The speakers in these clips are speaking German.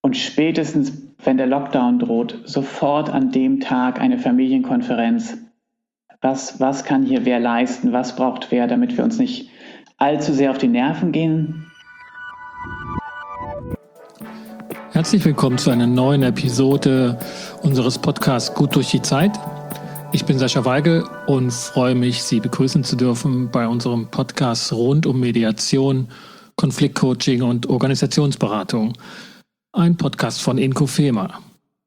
Und spätestens, wenn der Lockdown droht, sofort an dem Tag eine Familienkonferenz. Was kann hier wer leisten? Was braucht wer, damit wir uns nicht allzu sehr auf die Nerven gehen? Herzlich willkommen zu einer neuen Episode unseres Podcasts Gut durch die Zeit. Ich bin Sascha Weigel und freue mich, Sie begrüßen zu dürfen bei unserem Podcast rund um Mediation, Konfliktcoaching und Organisationsberatung. Ein Podcast von Inkofema.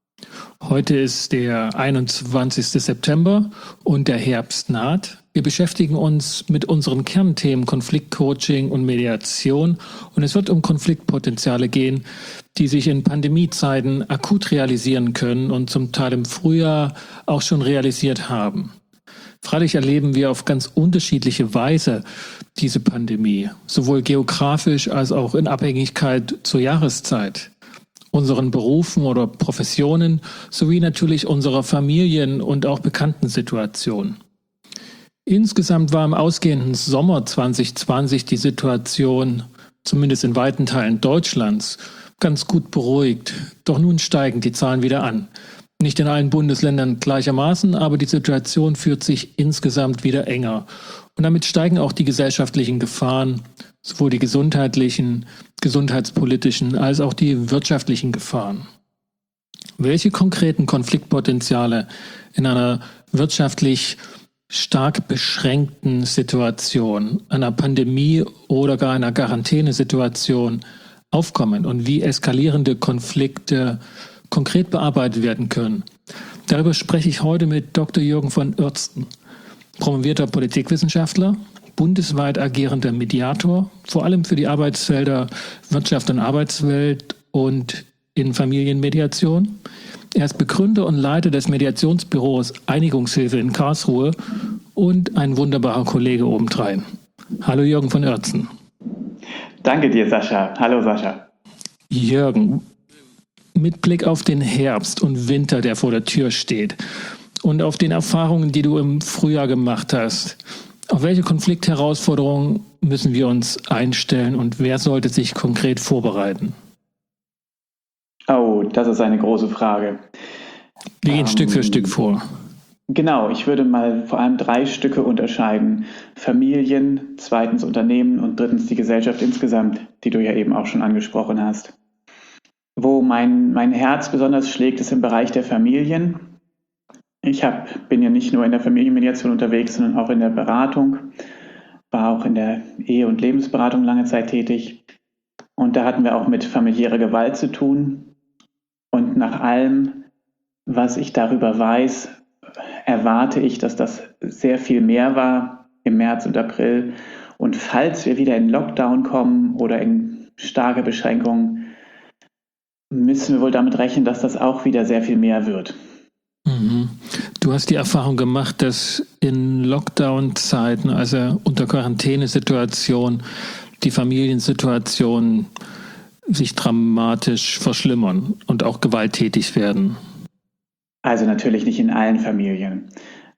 Heute ist der 21. September und der Herbst naht. Wir beschäftigen uns mit unseren Kernthemen Konfliktcoaching und Mediation und es wird um Konfliktpotenziale gehen, die sich in Pandemiezeiten akut realisieren können und zum Teil im Frühjahr auch schon realisiert haben. Freilich erleben wir auf ganz unterschiedliche Weise diese Pandemie, sowohl geografisch als auch in Abhängigkeit zur Jahreszeit, unseren Berufen oder Professionen sowie natürlich unserer Familien- und auch Bekanntensituation. Insgesamt war im ausgehenden Sommer 2020 die Situation, zumindest in weiten Teilen Deutschlands, ganz gut beruhigt. Doch nun steigen die Zahlen wieder an. Nicht in allen Bundesländern gleichermaßen, aber die Situation führt sich insgesamt wieder enger. Und damit steigen auch die gesellschaftlichen Gefahren, sowohl die gesundheitlichen, gesundheitspolitischen als auch die wirtschaftlichen Gefahren. Welche konkreten Konfliktpotenziale in einer wirtschaftlich stark beschränkten Situation, einer Pandemie oder gar einer Quarantänesituation aufkommen und wie eskalierende Konflikte konkret bearbeitet werden können. Darüber spreche ich heute mit Dr. Jürgen von Oertzen, promovierter Politikwissenschaftler, bundesweit agierender Mediator, vor allem für die Arbeitsfelder Wirtschaft und Arbeitswelt und in Familienmediation. Er ist Begründer und Leiter des Mediationsbüros Einigungshilfe in Karlsruhe und ein wunderbarer Kollege obendrein. Hallo Jürgen von Oertzen. Danke dir, Sascha. Hallo, Sascha. Jürgen, mit Blick auf den Herbst und Winter, der vor der Tür steht und auf den Erfahrungen, die du im Frühjahr gemacht hast, auf welche Konfliktherausforderungen müssen wir uns einstellen und wer sollte sich konkret vorbereiten? Oh, das ist eine große Frage. Wir gehen Stück für Stück vor. Genau, ich würde mal vor allem 3 Stücke unterscheiden. Familien, zweitens Unternehmen und drittens die Gesellschaft insgesamt, die du ja eben auch schon angesprochen hast. Wo mein Herz besonders schlägt, ist im Bereich der Familien. Ich bin ja nicht nur in der Familienmediation unterwegs, sondern auch in der Beratung, war auch in der Ehe- und Lebensberatung lange Zeit tätig. Und da hatten wir auch mit familiärer Gewalt zu tun. Und nach allem, was ich darüber weiß, erwarte ich, dass das sehr viel mehr war im März und April. Und falls wir wieder in Lockdown kommen oder in starke Beschränkungen, müssen wir wohl damit rechnen, dass das auch wieder sehr viel mehr wird. Mhm. Du hast die Erfahrung gemacht, dass in Lockdown-Zeiten, also unter Quarantänesituation, die Familiensituation sich dramatisch verschlimmern und auch gewalttätig werden. Also natürlich nicht in allen Familien.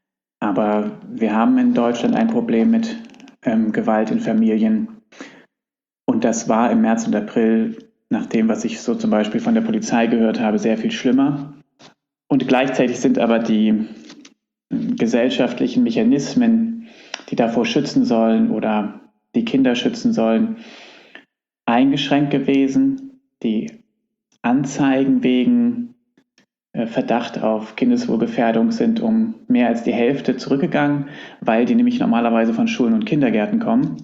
Aber wir haben in Deutschland ein Problem mit Gewalt in Familien. Und das war im März und April, nach dem, was ich so zum Beispiel von der Polizei gehört habe, sehr viel schlimmer. Und gleichzeitig sind aber die gesellschaftlichen Mechanismen, die davor schützen sollen oder die Kinder schützen sollen, eingeschränkt gewesen. Die Anzeigen wegen Verdacht auf Kindeswohlgefährdung sind um mehr als die Hälfte zurückgegangen, weil die nämlich normalerweise von Schulen und Kindergärten kommen.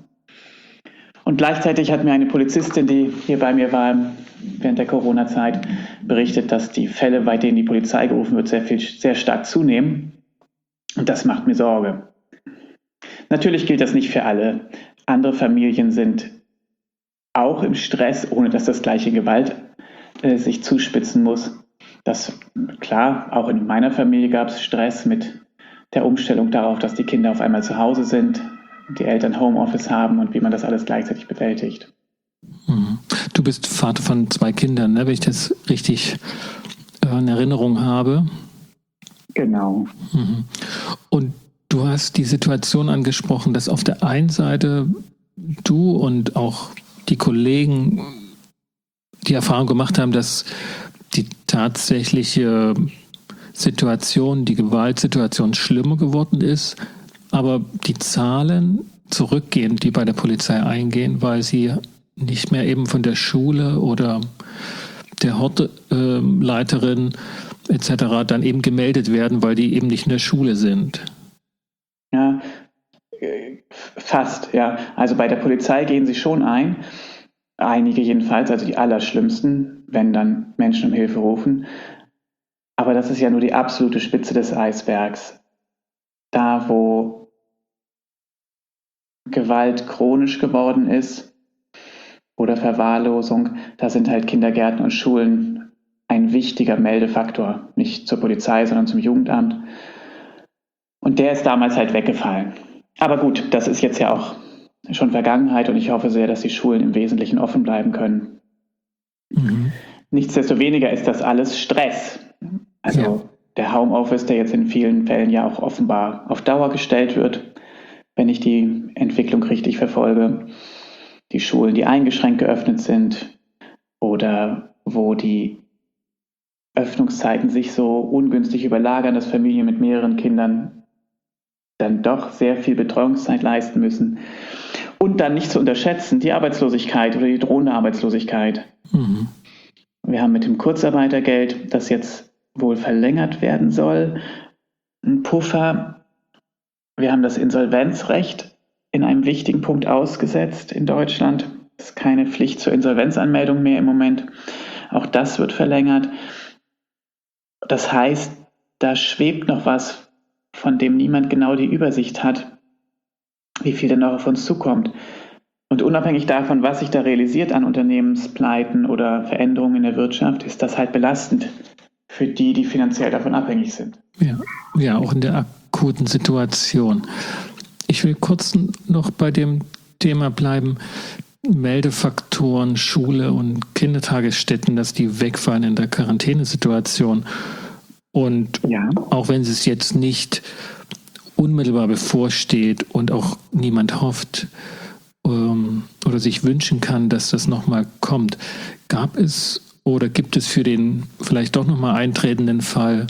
Und gleichzeitig hat mir eine Polizistin, die hier bei mir war während der Corona-Zeit, berichtet, dass die Fälle, bei denen die Polizei gerufen wird, sehr stark zunehmen. Und das macht mir Sorge. Natürlich gilt das nicht für alle. Andere Familien sind auch im Stress, ohne dass das gleiche Gewalt sich zuspitzen muss. Klar, auch in meiner Familie gab es Stress mit der Umstellung darauf, dass die Kinder auf einmal zu Hause sind, die Eltern Homeoffice haben und wie man das alles gleichzeitig bewältigt. Du bist Vater von 2 Kindern, ne? Wenn ich das richtig in Erinnerung habe. Genau. Und du hast die Situation angesprochen, dass auf der einen Seite du und auch die Kollegen die Erfahrung gemacht haben, dass die tatsächliche Situation, die Gewaltsituation schlimmer geworden ist, aber die Zahlen zurückgehen, die bei der Polizei eingehen, weil sie nicht mehr eben von der Schule oder der Hortleiterin etc. dann eben gemeldet werden, weil die eben nicht in der Schule sind. Ja, fast, ja. Also bei der Polizei gehen sie schon ein. Einige jedenfalls, also die allerschlimmsten, wenn dann Menschen um Hilfe rufen. Aber das ist ja nur die absolute Spitze des Eisbergs. Da, wo Gewalt chronisch geworden ist oder Verwahrlosung, da sind halt Kindergärten und Schulen ein wichtiger Meldefaktor. Nicht zur Polizei, sondern zum Jugendamt. Und der ist damals halt weggefallen. Aber gut, das ist jetzt ja auch schon Vergangenheit und ich hoffe sehr, dass die Schulen im Wesentlichen offen bleiben können. Mhm. Nichtsdestoweniger ist das alles Stress. Also der Homeoffice, der jetzt in vielen Fällen ja auch offenbar auf Dauer gestellt wird, wenn ich die Entwicklung richtig verfolge. Die Schulen, die eingeschränkt geöffnet sind oder wo die Öffnungszeiten sich so ungünstig überlagern, dass Familien mit mehreren Kindern dann doch sehr viel Betreuungszeit leisten müssen. Und dann nicht zu unterschätzen, die Arbeitslosigkeit oder die drohende Arbeitslosigkeit. Mhm. Wir haben mit dem Kurzarbeitergeld, das jetzt wohl verlängert werden soll, einen Puffer. Wir haben das Insolvenzrecht in einem wichtigen Punkt ausgesetzt in Deutschland. Es ist keine Pflicht zur Insolvenzanmeldung mehr im Moment. Auch das wird verlängert. Das heißt, da schwebt noch was, von dem niemand genau die Übersicht hat, wie viel denn noch auf uns zukommt. Und unabhängig davon, was sich da realisiert an Unternehmenspleiten oder Veränderungen in der Wirtschaft, ist das halt belastend für die, die finanziell davon abhängig sind. Ja, auch in der akuten Situation. Ich will kurz noch bei dem Thema bleiben, Meldefaktoren, Schule und Kindertagesstätten, dass die wegfallen in der Quarantänesituation. Und auch wenn es jetzt nicht unmittelbar bevorsteht und auch niemand hofft oder sich wünschen kann, dass das nochmal kommt, gab es oder gibt es für den vielleicht doch nochmal eintretenden Fall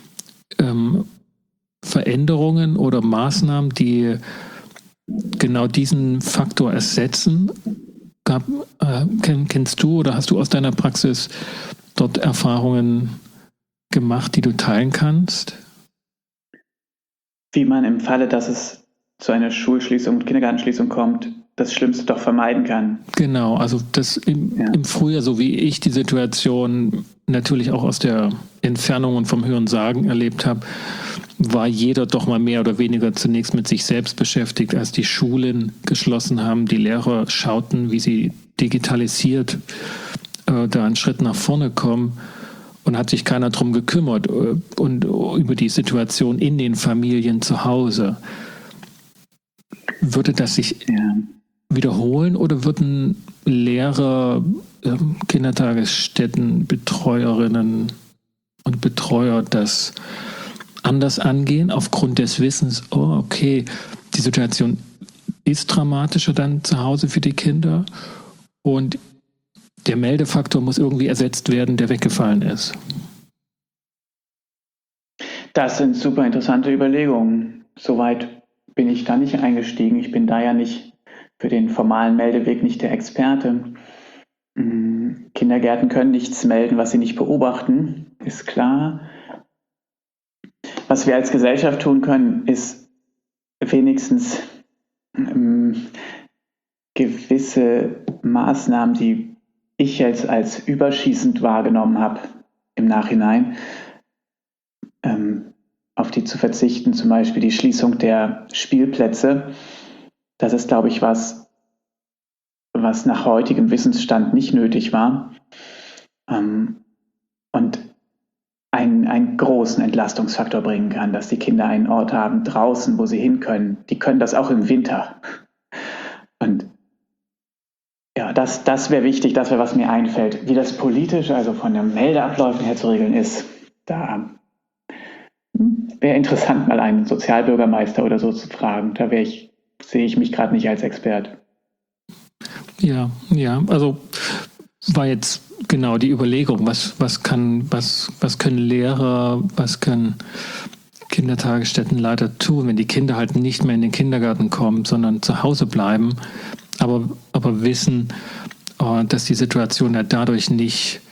Veränderungen oder Maßnahmen, die genau diesen Faktor ersetzen? Kennst du oder hast du aus deiner Praxis dort Erfahrungen gemacht, die du teilen kannst? Wie man im Falle, dass es zu einer Schulschließung und Kindergartenschließung kommt, das Schlimmste doch vermeiden kann. Genau, also das im Frühjahr, so wie ich die Situation natürlich auch aus der Entfernung und vom Hörensagen erlebt habe, war jeder doch mal mehr oder weniger zunächst mit sich selbst beschäftigt, als die Schulen geschlossen haben. Die Lehrer schauten, wie sie digitalisiert da einen Schritt nach vorne kommen. Und hat sich keiner drum gekümmert und über die Situation in den Familien zu Hause. Würde das sich wiederholen oder würden Lehrer, Kindertagesstätten, Betreuerinnen und Betreuer das anders angehen aufgrund des Wissens, die Situation ist dramatischer dann zu Hause für die Kinder und der Meldefaktor muss irgendwie ersetzt werden, der weggefallen ist? Das sind super interessante Überlegungen. Soweit bin ich da nicht eingestiegen. Ich bin da ja nicht für den formalen Meldeweg nicht der Experte. Kindergärten können nichts melden, was sie nicht beobachten, ist klar. Was wir als Gesellschaft tun können, ist wenigstens gewisse Maßnahmen, die ich jetzt als überschießend wahrgenommen habe im Nachhinein, auf die zu verzichten, zum Beispiel die Schließung der Spielplätze. Das ist, glaube ich, was nach heutigem Wissensstand nicht nötig war und einen großen Entlastungsfaktor bringen kann, dass die Kinder einen Ort haben draußen, wo sie hin können. Die können das auch im Winter. Und ja, das wäre wichtig, das wäre, was mir einfällt. Wie das politisch, also von den Meldeabläufen her zu regeln ist, da wäre interessant, mal einen Sozialbürgermeister oder so zu fragen. Da sehe ich mich gerade nicht als Experte. Ja, also war jetzt genau die Überlegung, was können Lehrer, was können Kindertagesstättenleiter tun, wenn die Kinder halt nicht mehr in den Kindergarten kommen, sondern zu Hause bleiben, aber wissen, dass die Situation ja dadurch nicht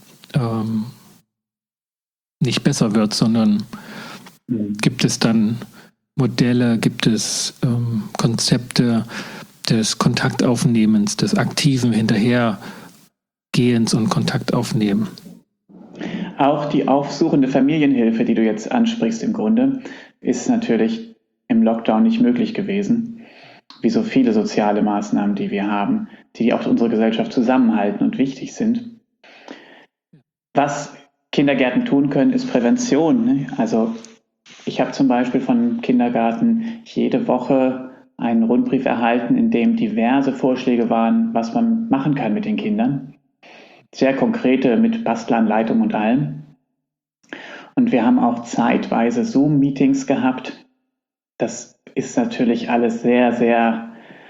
besser wird, sondern gibt es dann Modelle, gibt es Konzepte des Kontaktaufnehmens, des aktiven Hinterhergehens und Kontaktaufnehmen. Auch die aufsuchende Familienhilfe, die du jetzt ansprichst im Grunde, ist natürlich im Lockdown nicht möglich gewesen, wie so viele soziale Maßnahmen, die wir haben, die auch unsere Gesellschaft zusammenhalten und wichtig sind. Was Kindergärten tun können, ist Prävention. Ne? Also ich habe zum Beispiel von Kindergarten jede Woche einen Rundbrief erhalten, in dem diverse Vorschläge waren, was man machen kann mit den Kindern. Sehr konkrete mit Bastelanleitung und allem. Und wir haben auch zeitweise Zoom-Meetings gehabt. Das ist natürlich alles sehr, sehr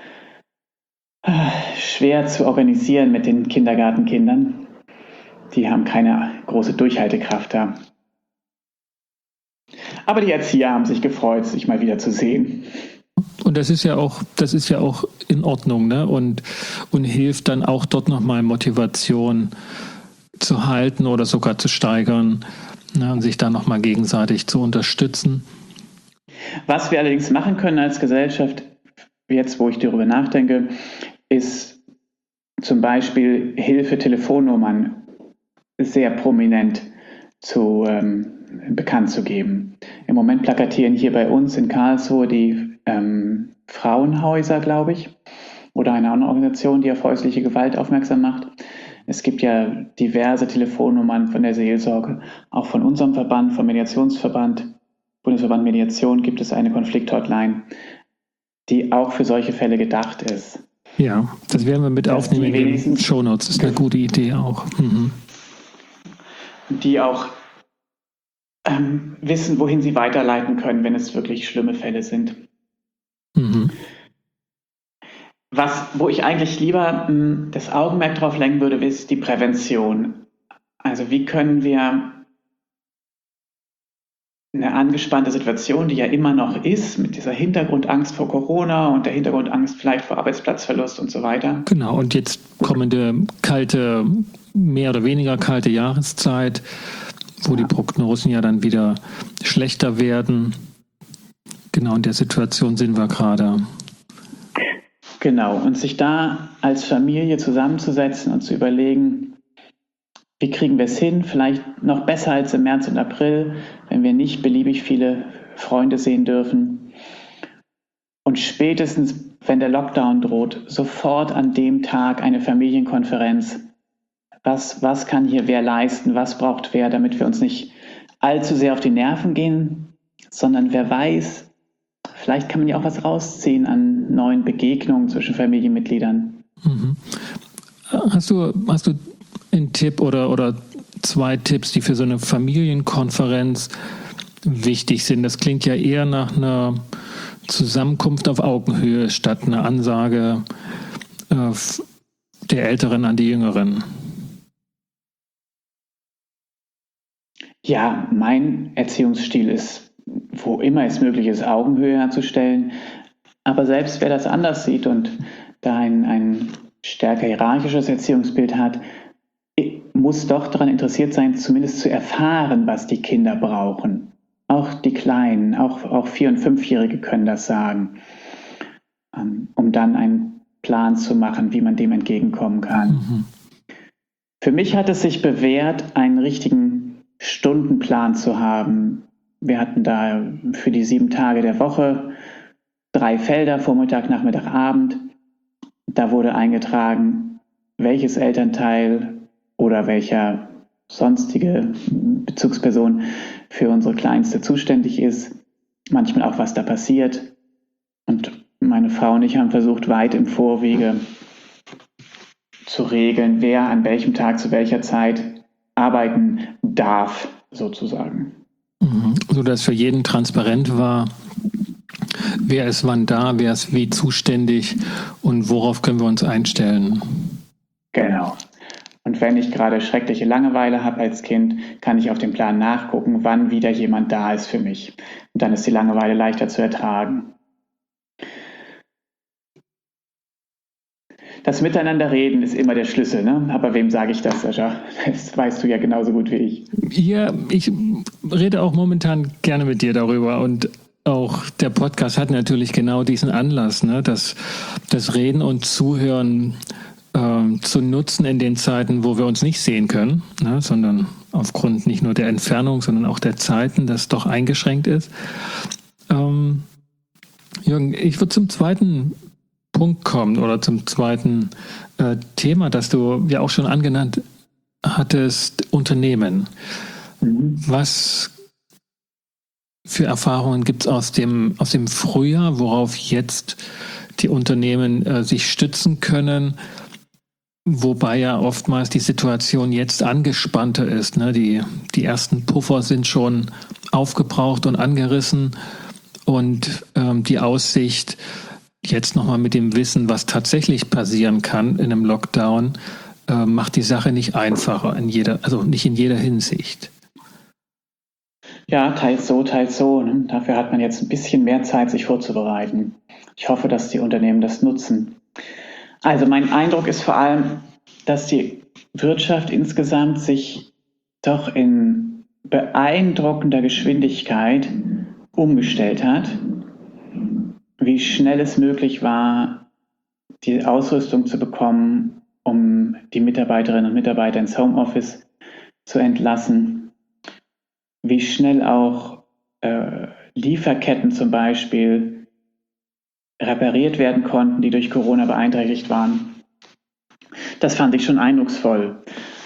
schwer zu organisieren mit den Kindergartenkindern. Die haben keine große Durchhaltekraft da. Aber die Erzieher haben sich gefreut, sich mal wieder zu sehen. Und das ist ja auch in Ordnung, ne? Und hilft dann auch dort nochmal Motivation zu halten oder sogar zu steigern, ne? Und sich da nochmal gegenseitig zu unterstützen. Was wir allerdings machen können als Gesellschaft, jetzt wo ich darüber nachdenke, ist zum Beispiel Hilfe-Telefonnummern sehr prominent bekannt zu geben. Im Moment plakatieren hier bei uns in Karlsruhe die Frauenhäuser, glaube ich, oder eine andere Organisation, die auf häusliche Gewalt aufmerksam macht. Es gibt ja diverse Telefonnummern von der Seelsorge, auch von unserem Verband, vom Mediationsverband, Bundesverband Mediation, gibt es eine Konflikt-Hotline, die auch für solche Fälle gedacht ist. Ja, das werden wir mit aufnehmen in den Shownotes. Das ist eine gute Idee auch. Mhm. Die auch wissen, wohin sie weiterleiten können, wenn es wirklich schlimme Fälle sind. Mhm. Wo ich eigentlich lieber das Augenmerk drauf lenken würde, ist die Prävention. Also wie können wir eine angespannte Situation, die ja immer noch ist, mit dieser Hintergrundangst vor Corona und der Hintergrundangst vielleicht vor Arbeitsplatzverlust und so weiter. Genau, und jetzt kommende mehr oder weniger kalte Jahreszeit, wo die Prognosen ja dann wieder schlechter werden. Genau, in der Situation sind wir gerade. Genau, und sich da als Familie zusammenzusetzen und zu überlegen, wie kriegen wir es hin, vielleicht noch besser als im März und April, wenn wir nicht beliebig viele Freunde sehen dürfen. Und spätestens, wenn der Lockdown droht, sofort an dem Tag eine Familienkonferenz. Was kann hier wer leisten, was braucht wer, damit wir uns nicht allzu sehr auf die Nerven gehen, sondern wer weiß, vielleicht kann man ja auch was rausziehen an neuen Begegnungen zwischen Familienmitgliedern. Mhm. Hast du einen Tipp oder 2 Tipps, die für so eine Familienkonferenz wichtig sind? Das klingt ja eher nach einer Zusammenkunft auf Augenhöhe statt einer Ansage der Älteren an die Jüngeren. Ja, mein Erziehungsstil ist, wo immer es möglich ist, Augenhöhe herzustellen. Aber selbst wer das anders sieht und da ein stärker hierarchisches Erziehungsbild hat, muss doch daran interessiert sein, zumindest zu erfahren, was die Kinder brauchen. Auch die Kleinen, auch 4- und 5-Jährige können das sagen, um dann einen Plan zu machen, wie man dem entgegenkommen kann. Mhm. Für mich hat es sich bewährt, einen richtigen Stundenplan zu haben. Wir hatten da für die 7 Tage der Woche 3 Felder, Vormittag, Nachmittag, Abend. Da wurde eingetragen, welches Elternteil oder welcher sonstige Bezugsperson für unsere Kleinste zuständig ist. Manchmal auch, was da passiert. Und meine Frau und ich haben versucht, weit im Vorwege zu regeln, wer an welchem Tag zu welcher Zeit arbeiten darf, sozusagen. Sodass für jeden transparent war, wer ist wann da, wer ist wie zuständig und worauf können wir uns einstellen. Genau. Und wenn ich gerade schreckliche Langeweile habe als Kind, kann ich auf dem Plan nachgucken, wann wieder jemand da ist für mich. Und dann ist die Langeweile leichter zu ertragen. Das Miteinanderreden ist immer der Schlüssel, ne? Aber wem sage ich das, Sascha? Das weißt du ja genauso gut wie ich. Ja, ich rede auch momentan gerne mit dir darüber und auch der Podcast hat natürlich genau diesen Anlass, ne? Das Reden und Zuhören zu nutzen in den Zeiten, wo wir uns nicht sehen können, ne? Sondern aufgrund nicht nur der Entfernung, sondern auch der Zeiten, das doch eingeschränkt ist. Jürgen, ich würde zum zweiten Punkt kommen oder zum zweiten Thema, das du ja auch schon angenannt hattest, Unternehmen. Was für Erfahrungen gibt es aus dem Frühjahr, worauf jetzt die Unternehmen sich stützen können, wobei ja oftmals die Situation jetzt angespannter ist, ne? Die ersten Puffer sind schon aufgebraucht und angerissen und die Aussicht, jetzt nochmal mit dem Wissen, was tatsächlich passieren kann in einem Lockdown, macht die Sache nicht einfacher nicht in jeder Hinsicht. Ja, teils so, teils so. Ne? Dafür hat man jetzt ein bisschen mehr Zeit, sich vorzubereiten. Ich hoffe, dass die Unternehmen das nutzen. Also mein Eindruck ist vor allem, dass die Wirtschaft insgesamt sich doch in beeindruckender Geschwindigkeit umgestellt hat. Wie schnell es möglich war, die Ausrüstung zu bekommen, um die Mitarbeiterinnen und Mitarbeiter ins Homeoffice zu entlassen. Wie schnell auch Lieferketten zum Beispiel repariert werden konnten, die durch Corona beeinträchtigt waren. Das fand ich schon eindrucksvoll.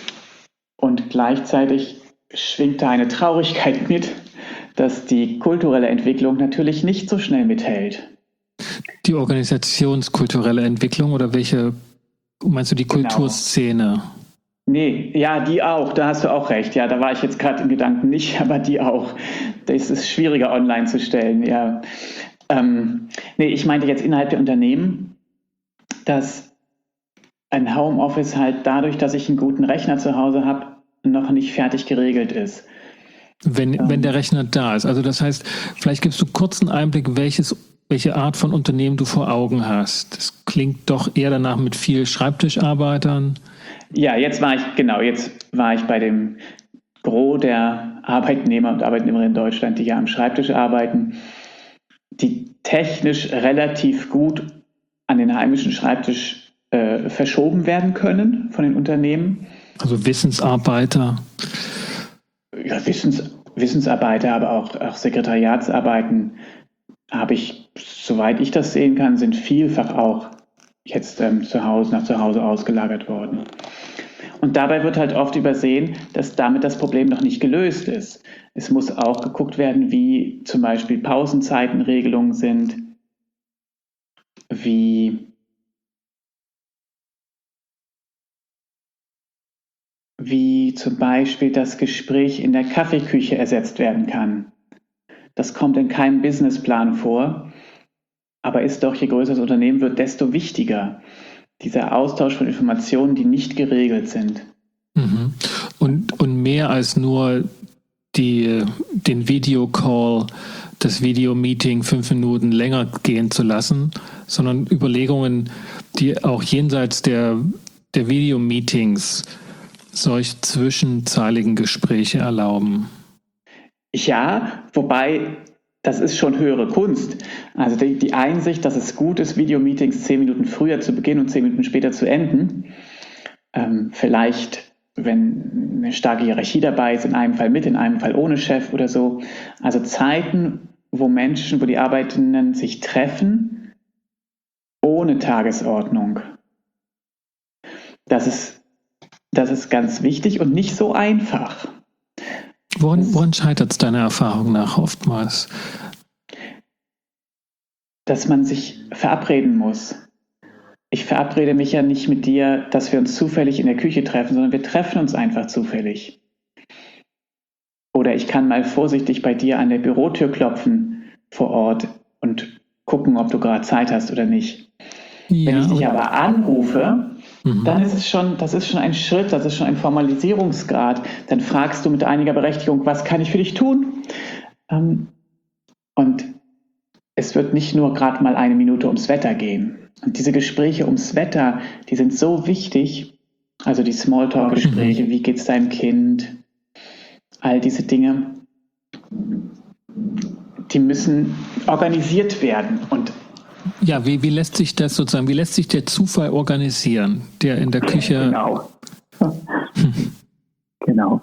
Und gleichzeitig schwingt da eine Traurigkeit mit, dass die kulturelle Entwicklung natürlich nicht so schnell mithält. Die organisationskulturelle Entwicklung oder welche, meinst du die Kulturszene? Nee, ja, die auch, da hast du auch recht. Ja, da war ich jetzt gerade im Gedanken nicht, aber die auch. Das ist schwieriger online zu stellen, ja. Nee, ich meinte jetzt innerhalb der Unternehmen, dass ein Homeoffice halt dadurch, dass ich einen guten Rechner zu Hause habe, noch nicht fertig geregelt ist. Wenn der Rechner da ist. Also das heißt, vielleicht gibst du kurz einen Einblick, welche Art von Unternehmen du vor Augen hast. Das klingt doch eher danach mit viel Schreibtischarbeitern. Ja, jetzt war ich bei dem Gros der Arbeitnehmer und Arbeitnehmerinnen in Deutschland, die ja am Schreibtisch arbeiten, die technisch relativ gut an den heimischen Schreibtisch verschoben werden können von den Unternehmen. Also Wissensarbeiter. Ja, Wissensarbeiter, aber auch Sekretariatsarbeiten habe ich, soweit ich das sehen kann, sind vielfach auch jetzt nach zu Hause ausgelagert worden. Und dabei wird halt oft übersehen, dass damit das Problem noch nicht gelöst ist. Es muss auch geguckt werden, wie zum Beispiel Pausenzeitenregelungen sind, wie zum Beispiel das Gespräch in der Kaffeeküche ersetzt werden kann. Das kommt in keinem Businessplan vor, aber ist doch, je größer das Unternehmen wird, desto wichtiger. Dieser Austausch von Informationen, die nicht geregelt sind. Mhm. Und mehr als nur den Videocall, das Videomeeting 5 Minuten länger gehen zu lassen, sondern Überlegungen, die auch jenseits der Videomeetings solch zwischenzeiligen Gespräche erlauben. Ja, wobei das ist schon höhere Kunst. Also die Einsicht, dass es gut ist, Videomeetings 10 Minuten früher zu beginnen und 10 Minuten später zu enden. Vielleicht, wenn eine starke Hierarchie dabei ist, in einem Fall mit, in einem Fall ohne Chef oder so. Also Zeiten, wo die Arbeitenden sich treffen, ohne Tagesordnung. Das ist ganz wichtig und nicht so einfach. Woran scheitert es deiner Erfahrung nach oftmals? Dass man sich verabreden muss. Ich verabrede mich ja nicht mit dir, dass wir uns zufällig in der Küche treffen, sondern wir treffen uns einfach zufällig. Oder ich kann mal vorsichtig bei dir an der Bürotür klopfen vor Ort und gucken, ob du gerade Zeit hast oder nicht. Ja, wenn ich dich aber anrufe, dann ist das ist schon ein Schritt, das ist schon ein Formalisierungsgrad. Dann fragst du mit einiger Berechtigung, was kann ich für dich tun? Und es wird nicht nur gerade mal eine Minute ums Wetter gehen. Und diese Gespräche ums Wetter, die sind so wichtig. Also die Smalltalk-Gespräche, wie geht's deinem Kind? All diese Dinge, die müssen organisiert werden. Und ja, wie lässt sich das sozusagen, wie lässt sich der Zufall organisieren, der in der Küche... Genau. Genau.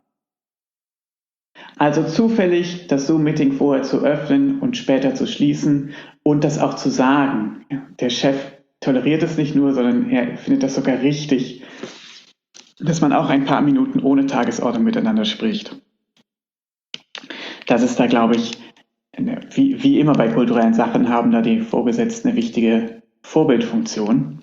Also zufällig das Zoom-Meeting vorher zu öffnen und später zu schließen und das auch zu sagen. Der Chef toleriert es nicht nur, sondern er findet das sogar richtig, dass man auch ein paar Minuten ohne Tagesordnung miteinander spricht. Das ist da, glaube ich, wie immer bei kulturellen Sachen haben da die Vorgesetzten eine wichtige Vorbildfunktion.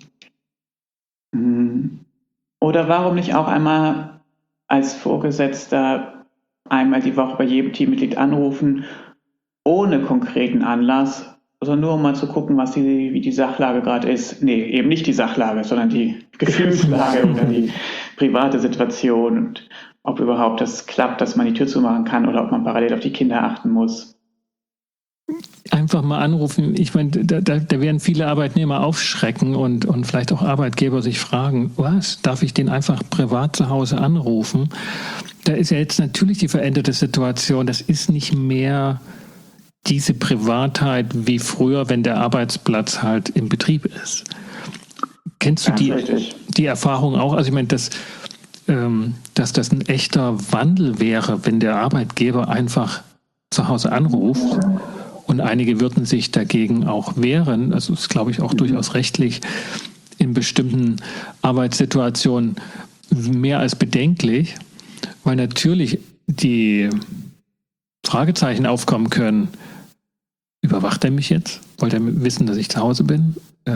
Oder warum nicht auch einmal als Vorgesetzter einmal die Woche bei jedem Teammitglied anrufen, ohne konkreten Anlass, sondern nur um mal zu gucken, wie die Sachlage gerade ist. Nee, eben nicht die Sachlage, sondern die Gefühlslage oder die private Situation und ob überhaupt das klappt, dass man die Tür zumachen kann oder ob man parallel auf die Kinder achten muss. Einfach mal anrufen. Ich meine, da werden viele Arbeitnehmer aufschrecken und vielleicht auch Arbeitgeber sich fragen, was, darf ich den einfach privat zu Hause anrufen? Da ist ja jetzt natürlich die veränderte Situation. Das ist nicht mehr diese Privatheit wie früher, wenn der Arbeitsplatz halt im Betrieb ist. Kennst du die Erfahrung auch? Also ich meine, dass das ein echter Wandel wäre, wenn der Arbeitgeber einfach zu Hause anruft. Und einige würden sich dagegen auch wehren. Also ist, glaube ich, auch durchaus rechtlich in bestimmten Arbeitssituationen mehr als bedenklich, weil natürlich die Fragezeichen aufkommen können. Überwacht er mich jetzt? Wollte er wissen, dass ich zu Hause bin?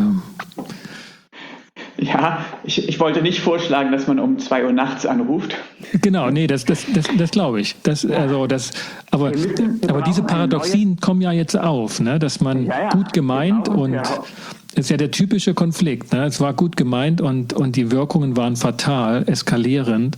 Ja, ich wollte nicht vorschlagen, dass man um 2 Uhr nachts anruft. Genau, nee, das glaube ich. Aber diese Paradoxien kommen ja jetzt auf, ne? Dass man gut gemeint und es ist ja der typische Konflikt. Ne? Es war gut gemeint und die Wirkungen waren fatal, eskalierend.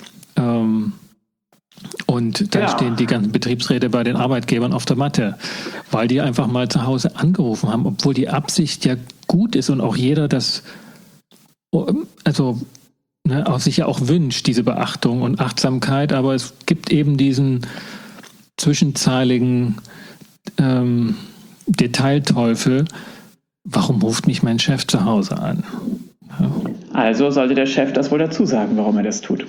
Und dann stehen die ganzen Betriebsräte bei den Arbeitgebern auf der Matte, weil die einfach mal zu Hause angerufen haben, obwohl die Absicht ja gut ist und auch jeder das auch sich ja auch wünscht, diese Beachtung und Achtsamkeit, aber es gibt eben diesen zwischenzeiligen Detailteufel. Warum ruft mich mein Chef zu Hause an? Ja. Also sollte der Chef das wohl dazu sagen, warum er das tut.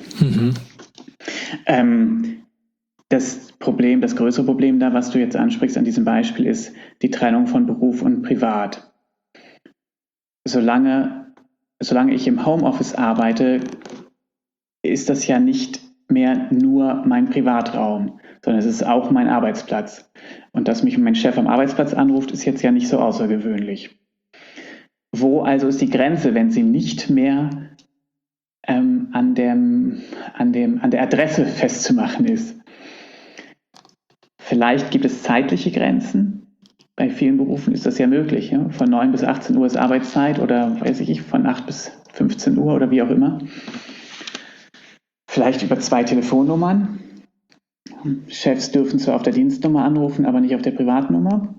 Das größere Problem da, was du jetzt ansprichst an diesem Beispiel, ist die Trennung von Beruf und Privat. Solange ich im Homeoffice arbeite, ist das ja nicht mehr nur mein Privatraum, sondern es ist auch mein Arbeitsplatz. Und dass mich mein Chef am Arbeitsplatz anruft, ist jetzt ja nicht so außergewöhnlich. Wo also ist die Grenze, wenn sie nicht mehr an der Adresse festzumachen ist? Vielleicht gibt es zeitliche Grenzen. Bei vielen Berufen ist das ja möglich. Ja? Von 9 bis 18 Uhr ist Arbeitszeit oder von 8 bis 15 Uhr oder wie auch immer. Vielleicht über 2 Telefonnummern. Chefs dürfen zwar auf der Dienstnummer anrufen, aber nicht auf der Privatnummer.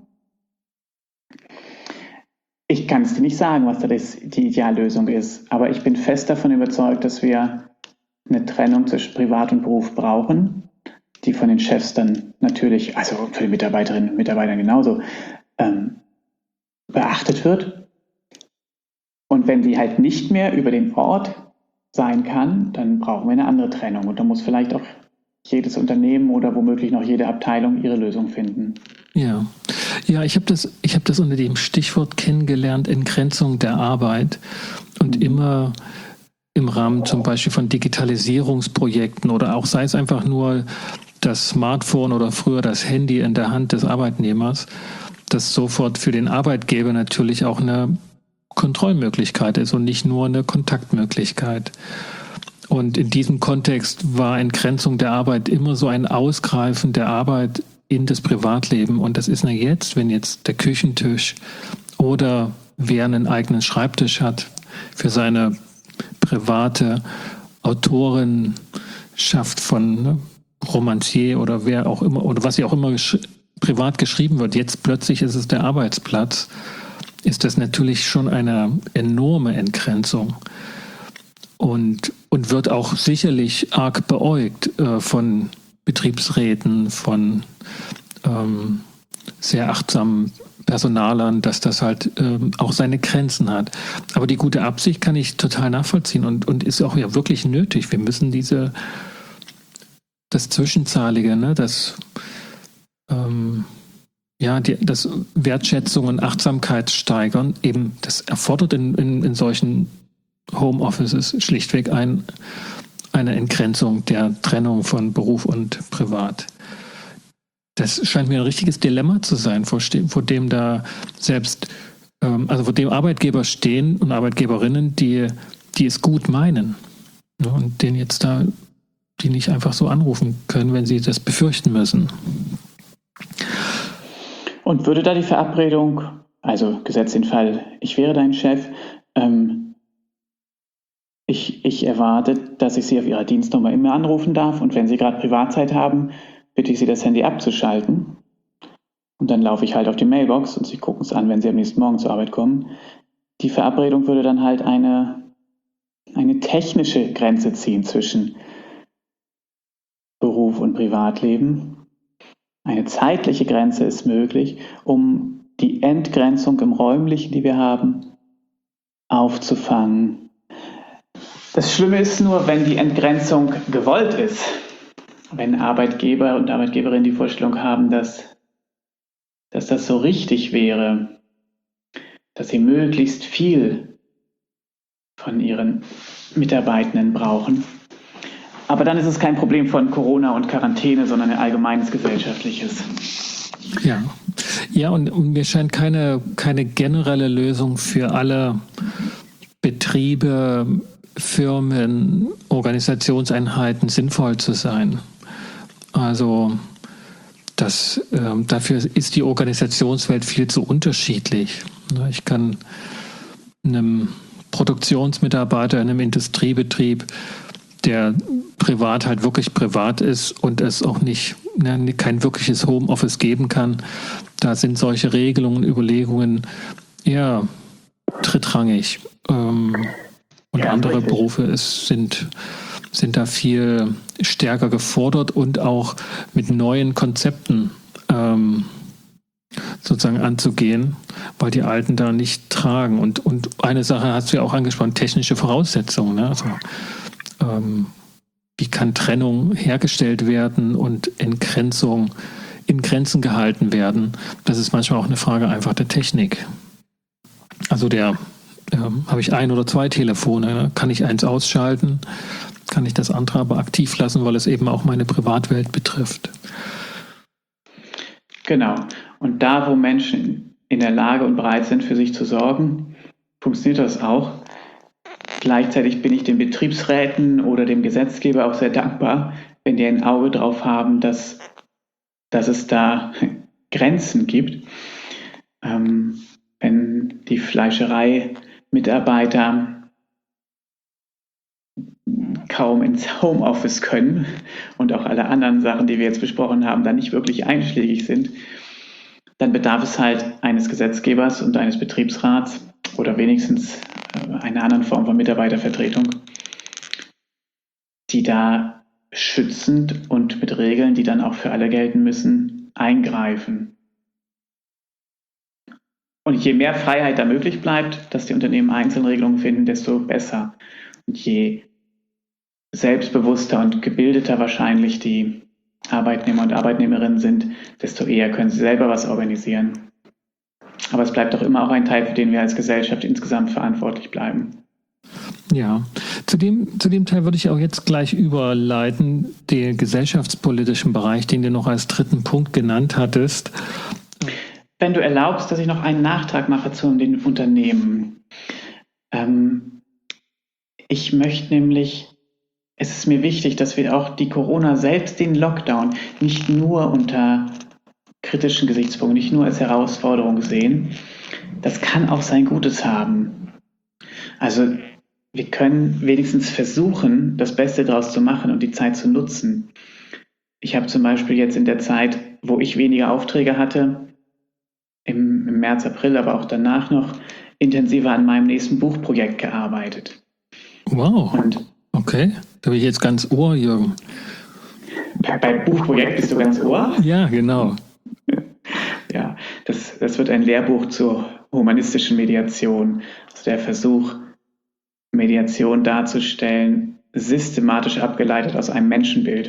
Ich kann es dir nicht sagen, was da die Ideallösung ist, aber ich bin fest davon überzeugt, dass wir eine Trennung zwischen Privat und Beruf brauchen, die von den Chefs dann natürlich, also für die Mitarbeiterinnen und Mitarbeiter genauso, beachtet wird. Und wenn sie halt nicht mehr über den Ort sein kann, dann brauchen wir eine andere Trennung. Und da muss vielleicht auch jedes Unternehmen oder womöglich noch jede Abteilung ihre Lösung finden. Ja, ich habe das unter dem Stichwort kennengelernt, Entgrenzung der Arbeit. Und immer im Rahmen zum Beispiel von Digitalisierungsprojekten oder auch sei es einfach nur das Smartphone oder früher das Handy in der Hand des Arbeitnehmers, das sofort für den Arbeitgeber natürlich auch eine Kontrollmöglichkeit ist und nicht nur eine Kontaktmöglichkeit. Und in diesem Kontext war Entgrenzung der Arbeit immer so ein Ausgreifen der Arbeit in das Privatleben. Und das ist wenn jetzt der Küchentisch oder wer einen eigenen Schreibtisch hat für seine private Autorenschaft von Romancier oder wer auch immer, oder was ja auch immer privat geschrieben wird, jetzt plötzlich ist es der Arbeitsplatz, ist das natürlich schon eine enorme Entgrenzung und wird auch sicherlich arg beäugt von Betriebsräten, von sehr achtsamen Personalern, dass das halt auch seine Grenzen hat. Aber die gute Absicht kann ich total nachvollziehen und ist auch ja wirklich nötig. Wir müssen das Zwischenzahlige, ne, das Wertschätzung und Achtsamkeit steigern, eben das erfordert in solchen Homeoffices schlichtweg eine Entgrenzung der Trennung von Beruf und Privat. Das scheint mir ein richtiges Dilemma zu sein, vor dem da selbst, vor dem Arbeitgeber stehen und Arbeitgeberinnen, die es gut meinen, ne, und denen jetzt da, die nicht einfach so anrufen können, wenn sie das befürchten müssen. Und würde da die Verabredung, also gesetzt den Fall, ich wäre dein Chef, ich erwarte, dass ich Sie auf Ihrer Dienstnummer immer anrufen darf und wenn Sie gerade Privatzeit haben, bitte ich Sie, das Handy abzuschalten. Und dann laufe ich halt auf die Mailbox und Sie gucken es an, wenn Sie am nächsten Morgen zur Arbeit kommen. Die Verabredung würde dann halt eine technische Grenze ziehen zwischen Beruf und Privatleben. Eine zeitliche Grenze ist möglich, um die Entgrenzung im Räumlichen, die wir haben, aufzufangen. Das Schlimme ist nur, wenn die Entgrenzung gewollt ist. Wenn Arbeitgeber und Arbeitgeberinnen die Vorstellung haben, dass das so richtig wäre, dass sie möglichst viel von ihren Mitarbeitenden brauchen. Aber dann ist es kein Problem von Corona und Quarantäne, sondern ein allgemeines gesellschaftliches. Ja, und mir scheint keine generelle Lösung für alle Betriebe, Firmen, Organisationseinheiten sinnvoll zu sein. Also dafür ist die Organisationswelt viel zu unterschiedlich. Ich kann einem Produktionsmitarbeiter in einem Industriebetrieb, der privat halt wirklich privat ist und es auch kein wirkliches Homeoffice geben kann, da sind solche Regelungen, Überlegungen eher drittrangig. Und andere richtig. Berufe sind da viel stärker gefordert und auch mit neuen Konzepten sozusagen anzugehen, weil die alten da nicht tragen. Und eine Sache hast du ja auch angesprochen, technische Voraussetzungen. Ne? Also, wie kann Trennung hergestellt werden und Entgrenzung in Grenzen gehalten werden? Das ist manchmal auch eine Frage einfach der Technik. Also habe ich 1 oder 2 Telefone, ne? Kann ich eins ausschalten? Kann ich das andere aber aktiv lassen, weil es eben auch meine Privatwelt betrifft? Genau. Und da, wo Menschen in der Lage und bereit sind, für sich zu sorgen, funktioniert das auch. Gleichzeitig bin ich den Betriebsräten oder dem Gesetzgeber auch sehr dankbar, wenn die ein Auge drauf haben, dass es da Grenzen gibt. Wenn die Fleischerei-Mitarbeiter kaum ins Homeoffice können und auch alle anderen Sachen, die wir jetzt besprochen haben, da nicht wirklich einschlägig sind, dann bedarf es halt eines Gesetzgebers und eines Betriebsrats oder wenigstens einer anderen Form von Mitarbeitervertretung, die da schützend und mit Regeln, die dann auch für alle gelten müssen, eingreifen. Und je mehr Freiheit da möglich bleibt, dass die Unternehmen Einzelregelungen finden, desto besser. Und je selbstbewusster und gebildeter wahrscheinlich die Arbeitnehmer und Arbeitnehmerinnen sind, desto eher können sie selber was organisieren. Aber es bleibt doch immer auch ein Teil, für den wir als Gesellschaft insgesamt verantwortlich bleiben. Ja, zu dem Teil würde ich auch jetzt gleich überleiten, den gesellschaftspolitischen Bereich, den du noch als 3. Punkt genannt hattest. Wenn du erlaubst, dass ich noch einen Nachtrag mache zu den Unternehmen. Ich möchte nämlich, es ist mir wichtig, dass wir auch die Corona, selbst den Lockdown, nicht nur unter kritischen Gesichtspunkten, nicht nur als Herausforderung sehen. Das kann auch sein Gutes haben. Also wir können wenigstens versuchen, das Beste daraus zu machen und die Zeit zu nutzen. Ich habe zum Beispiel jetzt in der Zeit, wo ich weniger Aufträge hatte, im März, April, aber auch danach noch, intensiver an meinem nächsten Buchprojekt gearbeitet. Wow, Und okay, da bin ich jetzt ganz Ohr, Jürgen. Beim Buchprojekt bist du ganz Ohr? Ja, genau. Ja, das wird ein Lehrbuch zur humanistischen Mediation. Also der Versuch, Mediation darzustellen, systematisch abgeleitet aus einem Menschenbild.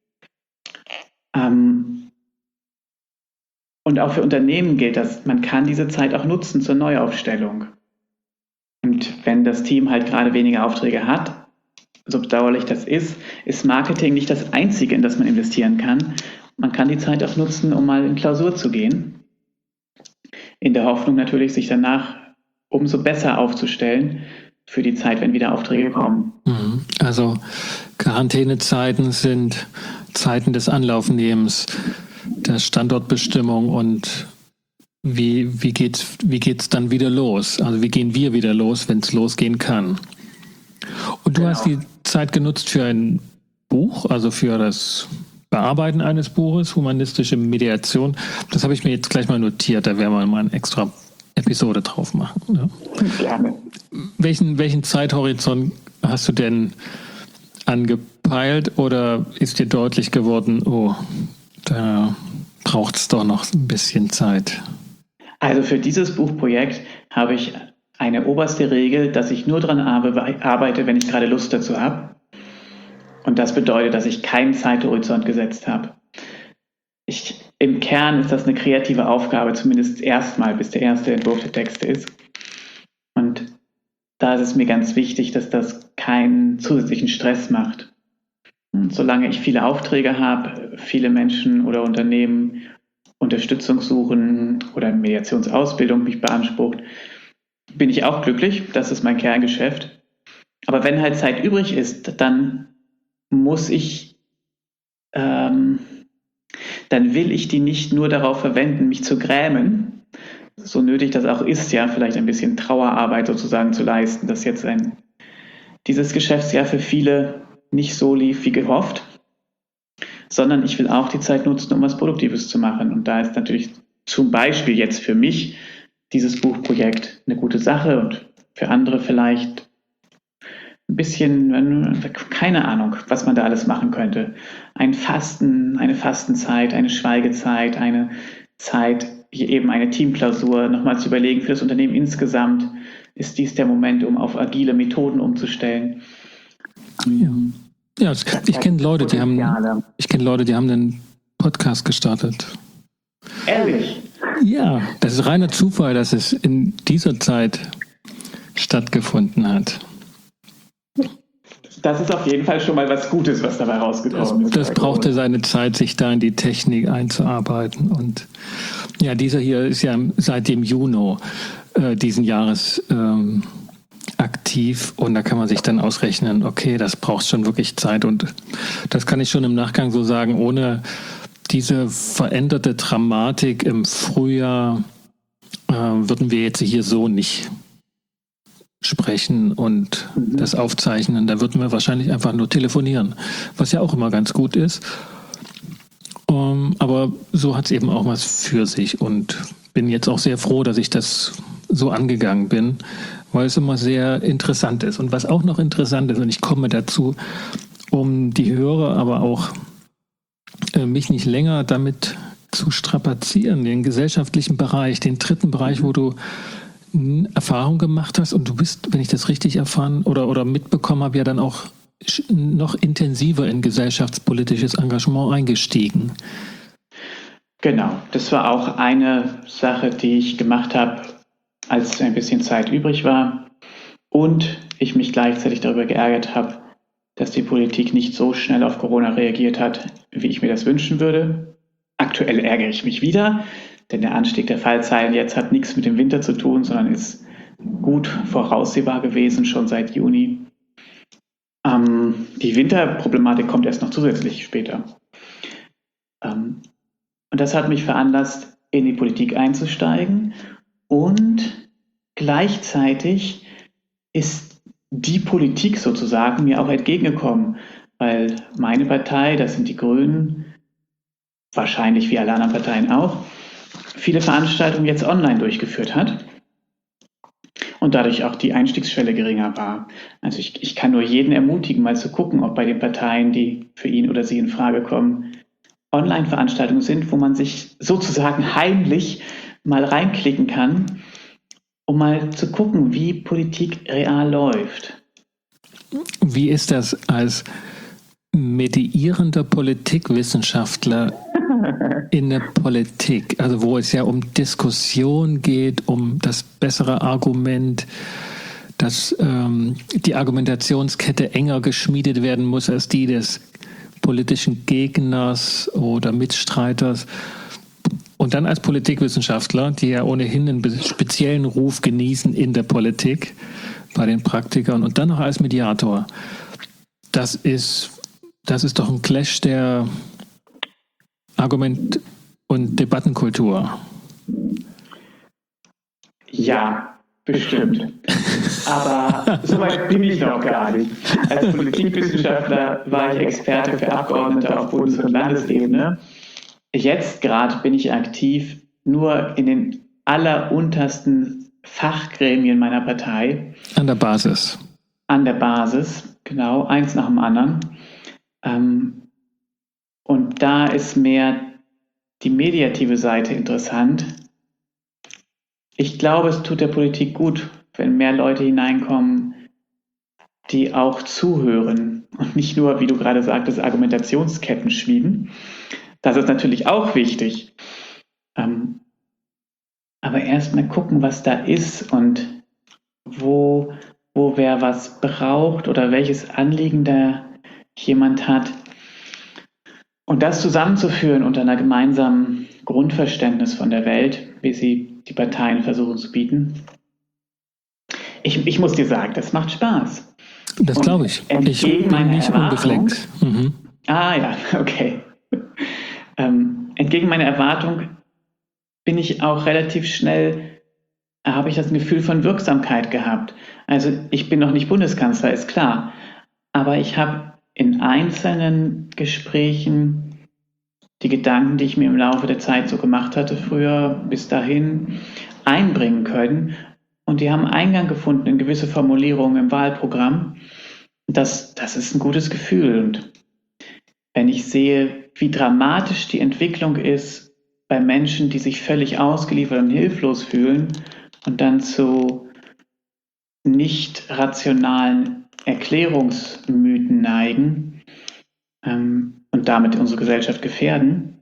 Und auch für Unternehmen gilt das, man kann diese Zeit auch nutzen zur Neuaufstellung. Und wenn das Team halt gerade weniger Aufträge hat, so bedauerlich das ist Marketing nicht das Einzige, in das man investieren kann. Man kann die Zeit auch nutzen, um mal in Klausur zu gehen. In der Hoffnung natürlich, sich danach umso besser aufzustellen für die Zeit, wenn wieder Aufträge kommen. Also Quarantänezeiten sind Zeiten des Anlaufnehmens, der Standortbestimmung und wie geht's dann wieder los? Also wie gehen wir wieder los, wenn es losgehen kann? Und du hast die Zeit genutzt für ein Buch, also für das Bearbeiten eines Buches, humanistische Mediation. Das habe ich mir jetzt gleich mal notiert, da werden wir mal eine extra Episode drauf machen. Ja. Gerne. Welchen Zeithorizont hast du denn angepeilt oder ist dir deutlich geworden, oh, da braucht es doch noch ein bisschen Zeit? Also für dieses Buchprojekt habe ich eine oberste Regel, dass ich nur daran arbeite, wenn ich gerade Lust dazu habe. Und das bedeutet, dass ich keinen Zeithorizont gesetzt habe. Im Kern ist das eine kreative Aufgabe, zumindest erstmal, bis der erste Entwurf der Texte ist. Und da ist es mir ganz wichtig, dass das keinen zusätzlichen Stress macht. Und solange ich viele Aufträge habe, viele Menschen oder Unternehmen Unterstützung suchen oder Mediationsausbildung mich beansprucht, bin ich auch glücklich. Das ist mein Kerngeschäft. Aber wenn halt Zeit übrig ist, dann dann will ich die nicht nur darauf verwenden, mich zu grämen, so nötig das auch ist, ja, vielleicht ein bisschen Trauerarbeit sozusagen zu leisten, dass jetzt dieses Geschäftsjahr für viele nicht so lief wie gehofft, sondern ich will auch die Zeit nutzen, um was Produktives zu machen. Und da ist natürlich zum Beispiel jetzt für mich dieses Buchprojekt eine gute Sache und für andere vielleicht ein bisschen, keine Ahnung, was man da alles machen könnte. Eine Fastenzeit, eine Schweigezeit, eine Zeit, eben eine Teamklausur, nochmal zu überlegen für das Unternehmen insgesamt, ist dies der Moment, um auf agile Methoden umzustellen. Ja, ich kenne Leute, die haben einen Podcast gestartet. Ehrlich? Ja, das ist reiner Zufall, dass es in dieser Zeit stattgefunden hat. Das ist auf jeden Fall schon mal was Gutes, was dabei rausgekommen ist. Das brauchte seine Zeit, sich da in die Technik einzuarbeiten. Und ja, dieser hier ist ja seit dem Juni diesen Jahres aktiv und da kann man sich dann ausrechnen, okay, das braucht schon wirklich Zeit und das kann ich schon im Nachgang so sagen, ohne diese veränderte Dramatik im Frühjahr würden wir jetzt hier so nicht sprechen und das aufzeichnen. Da würden wir wahrscheinlich einfach nur telefonieren, was ja auch immer ganz gut ist. Aber so hat es eben auch was für sich und bin jetzt auch sehr froh, dass ich das so angegangen bin, weil es immer sehr interessant ist. Und was auch noch interessant ist, und ich komme dazu, um die Hörer, aber auch mich nicht länger damit zu strapazieren, den gesellschaftlichen Bereich, den dritten Bereich, wo du Erfahrung gemacht hast und du bist, wenn ich das richtig erfahren oder mitbekommen habe, ja dann auch noch intensiver in gesellschaftspolitisches Engagement eingestiegen. Genau, das war auch eine Sache, die ich gemacht habe, als ein bisschen Zeit übrig war und ich mich gleichzeitig darüber geärgert habe, dass die Politik nicht so schnell auf Corona reagiert hat, wie ich mir das wünschen würde. Aktuell ärgere ich mich wieder, denn der Anstieg der Fallzahlen jetzt hat nichts mit dem Winter zu tun, sondern ist gut voraussehbar gewesen, schon seit Juni. Die Winterproblematik kommt erst noch zusätzlich später. Und das hat mich veranlasst, in die Politik einzusteigen. Und gleichzeitig ist die Politik sozusagen mir auch entgegengekommen, weil meine Partei, das sind die Grünen, wahrscheinlich wie alle anderen Parteien auch, viele Veranstaltungen jetzt online durchgeführt hat und dadurch auch die Einstiegsschwelle geringer war. Also ich kann nur jeden ermutigen, mal zu gucken, ob bei den Parteien, die für ihn oder sie in Frage kommen, Online-Veranstaltungen sind, wo man sich sozusagen heimlich mal reinklicken kann, um mal zu gucken, wie Politik real läuft. Wie ist das als mediierender Politikwissenschaftler in der Politik, also wo es ja um Diskussion geht, um das bessere Argument, dass die Argumentationskette enger geschmiedet werden muss als die des politischen Gegners oder Mitstreiters. Und dann als Politikwissenschaftler, die ja ohnehin einen speziellen Ruf genießen in der Politik, bei den Praktikern, und dann noch als Mediator. Das ist doch ein Clash der Argument- und Debattenkultur. Ja, bestimmt. Aber so weit bin ich noch gar nicht. Als Politikwissenschaftler war ich Experte für Abgeordnete auf Bundes- und Landesebene. Jetzt gerade bin ich aktiv nur in den alleruntersten Fachgremien meiner Partei. An der Basis. An der Basis, genau, eins nach dem anderen. Und da ist mehr die mediative Seite interessant. Ich glaube, es tut der Politik gut, wenn mehr Leute hineinkommen, die auch zuhören und nicht nur, wie du gerade sagtest, Argumentationsketten schmieden. Das ist natürlich auch wichtig. Aber erst mal gucken, was da ist und wo wer was braucht oder welches Anliegen da jemand hat. Und das zusammenzuführen unter einer gemeinsamen Grundverständnis von der Welt, wie sie die Parteien versuchen zu bieten. Ich muss dir sagen, das macht Spaß. Das glaube ich. Ich bin nicht unbefleckt. Mhm. Ah ja, okay. Entgegen meiner Erwartung bin ich auch relativ schnell, habe ich das Gefühl von Wirksamkeit gehabt. Also ich bin noch nicht Bundeskanzler, ist klar. Aber ich habe in einzelnen Gesprächen die Gedanken, die ich mir im Laufe der Zeit so gemacht hatte, früher bis dahin, einbringen können. Und die haben Eingang gefunden in gewisse Formulierungen im Wahlprogramm. Das ist ein gutes Gefühl. Und wenn ich sehe, wie dramatisch die Entwicklung ist bei Menschen, die sich völlig ausgeliefert und hilflos fühlen und dann zu nicht rationalen Erklärungsmythen neigen und damit unsere Gesellschaft gefährden,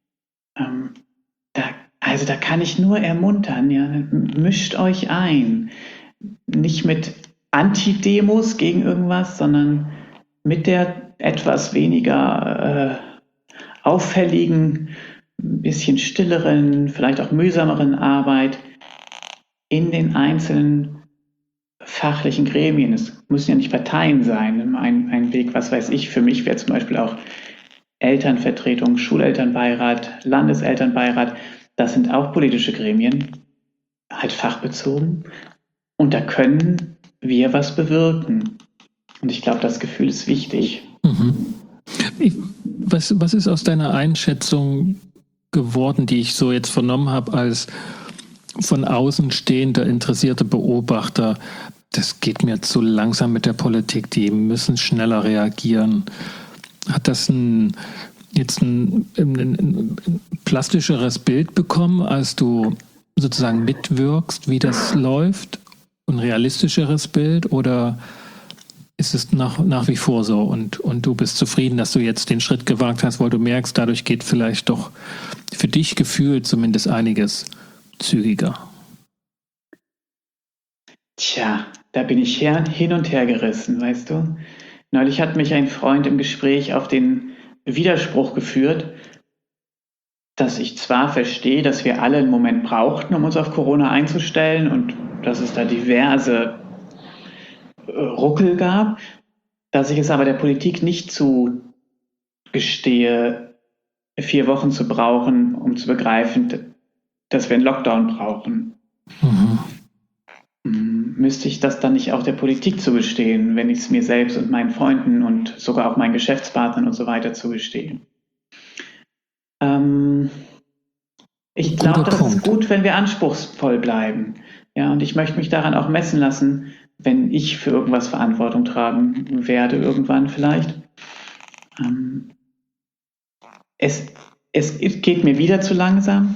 da kann ich nur ermuntern, ja, mischt euch ein. Nicht mit Anti-Demos gegen irgendwas, sondern mit der etwas weniger auffälligen, ein bisschen stilleren, vielleicht auch mühsameren Arbeit in den einzelnen fachlichen Gremien. Es müssen ja nicht Parteien sein. Ein Weg, was weiß ich, für mich wäre zum Beispiel auch Elternvertretung, Schulelternbeirat, Landeselternbeirat. Das sind auch politische Gremien, halt fachbezogen. Und da können wir was bewirken. Und ich glaube, das Gefühl ist wichtig. Mhm. Was ist aus deiner Einschätzung geworden, die ich so jetzt vernommen habe, als von außen stehender, interessierter Beobachter? Das geht mir zu langsam mit der Politik, die müssen schneller reagieren. Hat das jetzt ein plastischeres Bild bekommen, als du sozusagen mitwirkst, wie das läuft? Ein realistischeres Bild, oder ist es nach wie vor so und du bist zufrieden, dass du jetzt den Schritt gewagt hast, weil du merkst, dadurch geht vielleicht doch für dich gefühlt zumindest einiges zügiger? Tja, da bin ich hin und her gerissen, weißt du? Neulich hat mich ein Freund im Gespräch auf den Widerspruch geführt, dass ich zwar verstehe, dass wir alle einen Moment brauchten, um uns auf Corona einzustellen und dass es da diverse Ruckel gab, dass ich es aber der Politik nicht zugestehe, 4 Wochen zu brauchen, um zu begreifen, dass wir einen Lockdown brauchen. Mhm. müsste ich das dann nicht auch der Politik zugestehen, wenn ich es mir selbst und meinen Freunden und sogar auch meinen Geschäftspartnern und so weiter zugestehe? Ich glaube, das ist gut, wenn wir anspruchsvoll bleiben. Ja, und ich möchte mich daran auch messen lassen, wenn ich für irgendwas Verantwortung tragen werde, irgendwann vielleicht. Es geht mir wieder zu langsam.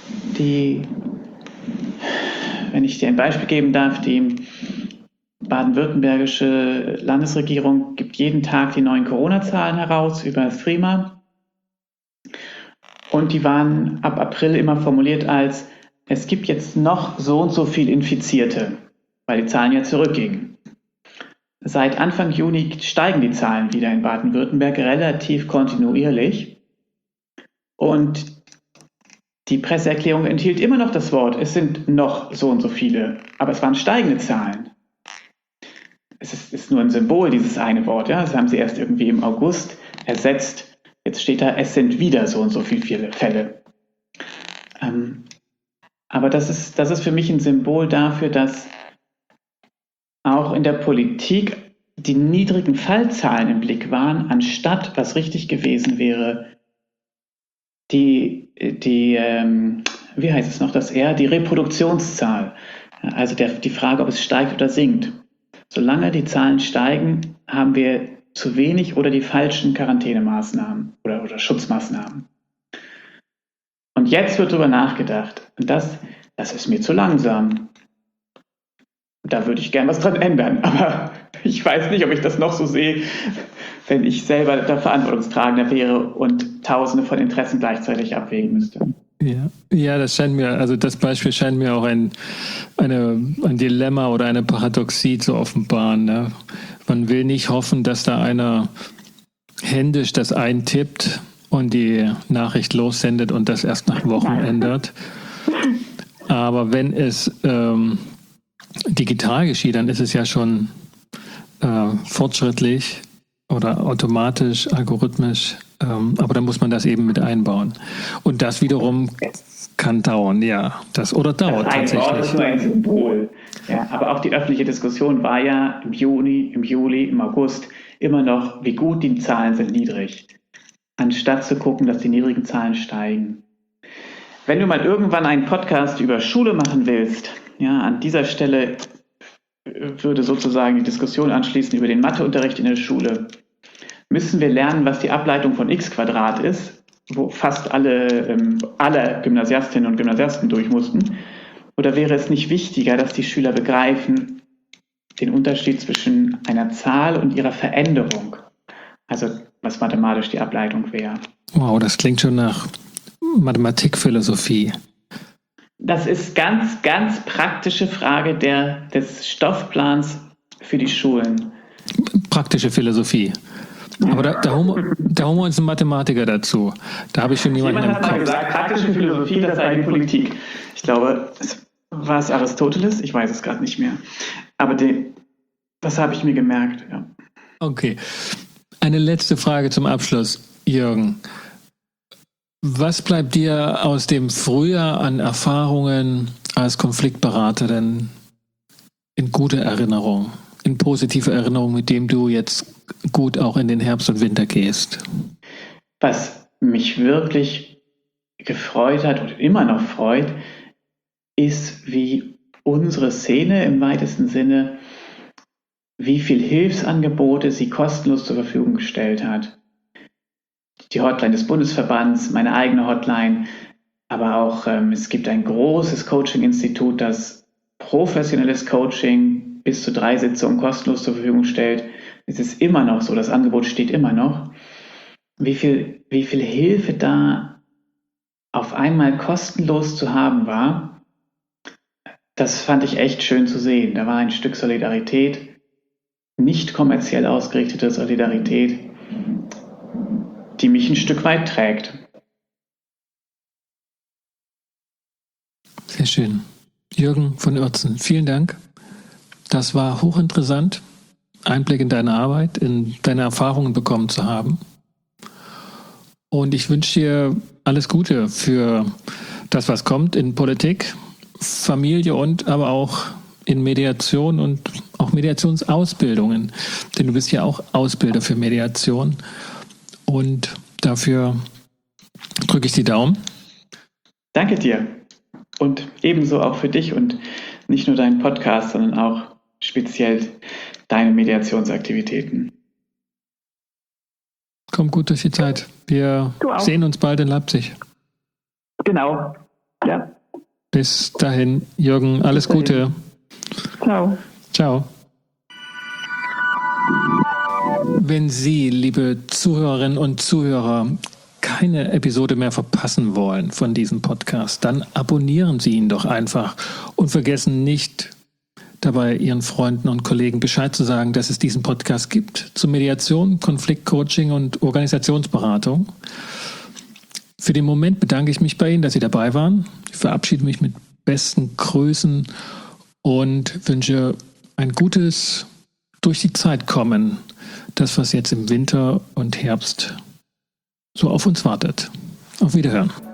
Wenn ich dir ein Beispiel geben darf, die baden-württembergische Landesregierung gibt jeden Tag die neuen Corona-Zahlen heraus über Threema. Und die waren ab April immer formuliert als, es gibt jetzt noch so und so viel Infizierte, weil die Zahlen ja zurückgingen. Seit Anfang Juni steigen die Zahlen wieder in Baden-Württemberg relativ kontinuierlich. Und die Presseerklärung enthielt immer noch das Wort, es sind noch so und so viele, aber es waren steigende Zahlen. Es ist nur ein Symbol, dieses eine Wort. Ja? Das haben sie erst irgendwie im August ersetzt. Jetzt steht da, es sind wieder so und so viele Fälle. Aber das ist für mich ein Symbol dafür, dass auch in der Politik die niedrigen Fallzahlen im Blick waren, anstatt, was richtig gewesen wäre, die Reproduktionszahl. Also die Frage, ob es steigt oder sinkt. Solange die Zahlen steigen, haben wir zu wenig oder die falschen Quarantänemaßnahmen oder Schutzmaßnahmen. Und jetzt wird darüber nachgedacht. Und das ist mir zu langsam. Da würde ich gern was dran ändern. Aber ich weiß nicht, ob ich das noch so sehe, wenn ich selber der Verantwortungstragende wäre und Tausende von Interessen gleichzeitig abwägen müsste. Ja, das Beispiel scheint mir auch ein Dilemma oder eine Paradoxie zu offenbaren. Ne? Man will nicht hoffen, dass da einer händisch das eintippt und die Nachricht lossendet und das erst nach Wochen ändert. Aber wenn es digital geschieht, dann ist es ja schon fortschrittlich oder automatisch, algorithmisch, aber dann muss man das eben mit einbauen. Und das wiederum kann dauern, ja. Das dauert tatsächlich. Das ist nur ein Symbol. Ja, aber auch die öffentliche Diskussion war ja im Juni, im Juli, im August immer noch, wie gut die Zahlen sind niedrig. Anstatt zu gucken, dass die niedrigen Zahlen steigen. Wenn du mal irgendwann einen Podcast über Schule machen willst, ja, an dieser Stelle würde sozusagen die Diskussion anschließen über den Matheunterricht in der Schule. Müssen wir lernen, was die Ableitung von x² ist, wo fast alle Gymnasiastinnen und Gymnasiasten durch mussten? Oder wäre es nicht wichtiger, dass die Schüler begreifen den Unterschied zwischen einer Zahl und ihrer Veränderung? Also was mathematisch die Ableitung wäre. Wow, das klingt schon nach Mathematikphilosophie. Das ist ganz, ganz praktische Frage des Stoffplans für die Schulen. Praktische Philosophie. Aber da holen wir uns einen Mathematiker dazu. Da habe ich schon jemanden im Kopf. Jemand hat mal gesagt, praktische Philosophie, das sei die Politik. Ich glaube, war es Aristoteles? Ich weiß es gerade nicht mehr. Aber das habe ich mir gemerkt. Ja. Okay. Eine letzte Frage zum Abschluss, Jürgen. Was bleibt dir aus dem Frühjahr an Erfahrungen als Konfliktberater denn in gute Erinnerung, in positive Erinnerung, mit dem du jetzt gut auch in den Herbst und Winter gehst? Was mich wirklich gefreut hat und immer noch freut, ist, wie unsere Szene im weitesten Sinne, wie viel Hilfsangebote sie kostenlos zur Verfügung gestellt hat. Die Hotline des Bundesverbands, meine eigene Hotline, aber auch es gibt ein großes Coaching-Institut, das professionelles Coaching bis zu 3 Sitzungen kostenlos zur Verfügung stellt. Es ist immer noch so, das Angebot steht immer noch. Wie viel Hilfe da auf einmal kostenlos zu haben war, das fand ich echt schön zu sehen. Da war ein Stück Solidarität, nicht kommerziell ausgerichtete Solidarität, die mich ein Stück weit trägt. Sehr schön. Jürgen von Oertzen, vielen Dank. Das war hochinteressant, Einblick in deine Arbeit, in deine Erfahrungen bekommen zu haben. Und ich wünsche dir alles Gute für das, was kommt in Politik, Familie und aber auch in Mediation und auch Mediationsausbildungen. Denn du bist ja auch Ausbilder für Mediation. Und dafür drücke ich die Daumen. Danke dir. Und ebenso auch für dich und nicht nur deinen Podcast, sondern auch speziell deine Mediationsaktivitäten. Komm gut durch die Zeit. Wir sehen uns bald in Leipzig. Genau. Ja. Bis dahin, Jürgen, alles Gute. Ciao. Ciao. Wenn Sie, liebe Zuhörerinnen und Zuhörer, keine Episode mehr verpassen wollen von diesem Podcast, dann abonnieren Sie ihn doch einfach und vergessen nicht, dabei Ihren Freunden und Kollegen Bescheid zu sagen, dass es diesen Podcast gibt zu Mediation, Konfliktcoaching und Organisationsberatung. Für den Moment bedanke ich mich bei Ihnen, dass Sie dabei waren. Ich verabschiede mich mit besten Grüßen und wünsche ein gutes durch die Zeit kommen. Das, was jetzt im Winter und Herbst so auf uns wartet. Auf Wiederhören.